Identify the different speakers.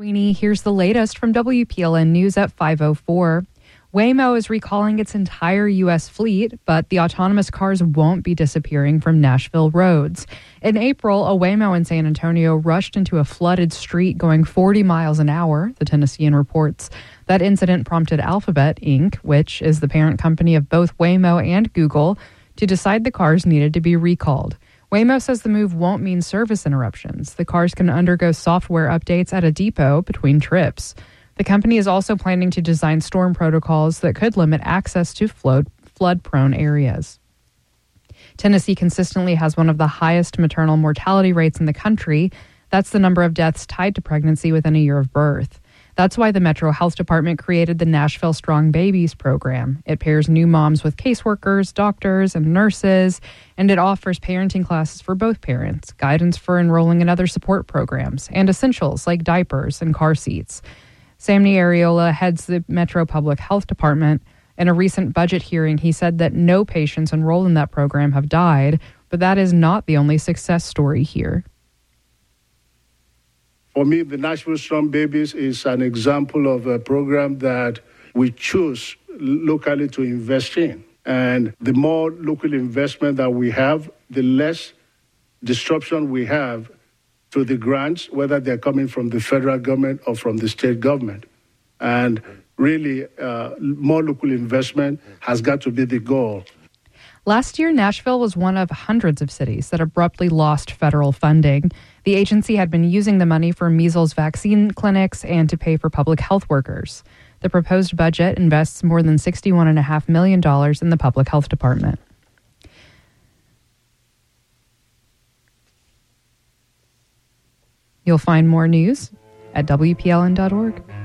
Speaker 1: Queenie, here's the latest from WPLN News at 5:04. Waymo is recalling its entire U.S. fleet, but the autonomous cars won't be disappearing from Nashville roads. In April, a Waymo in San Antonio rushed into a flooded street going 40 miles an hour, the Tennessean reports. That incident prompted Alphabet, Inc., which is the parent company of both Waymo and Google, to decide the cars needed to be recalled. Waymo says the move won't mean service interruptions. The cars can undergo software updates at a depot between trips. The company is also planning to design storm protocols that could limit access to flood-prone areas. Tennessee consistently has one of the highest maternal mortality rates in the country. That's the number of deaths tied to pregnancy within a year of birth. That's why the Metro Health Department created the Nashville Strong Babies program. It pairs new moms with caseworkers, doctors, and nurses, and it offers parenting classes for both parents, guidance for enrolling in other support programs, and essentials like diapers and car seats. Sammy Areola heads the Metro Public Health Department. In a recent budget hearing, he said that no patients enrolled in that program have died, but that is not the only success story here.
Speaker 2: For me, the Nashville Strong Babies is an example of a program that we choose locally to invest in. And the more local investment that we have, the less disruption we have to the grants, whether they're coming from the federal government or from the state government. And really, more local investment has got to be the goal.
Speaker 1: Last year, Nashville was one of hundreds of cities that abruptly lost federal funding. The agency had been using the money for measles vaccine clinics and to pay for public health workers. The proposed budget invests more than $61.5 million in the public health department. You'll find more news at WPLN.org.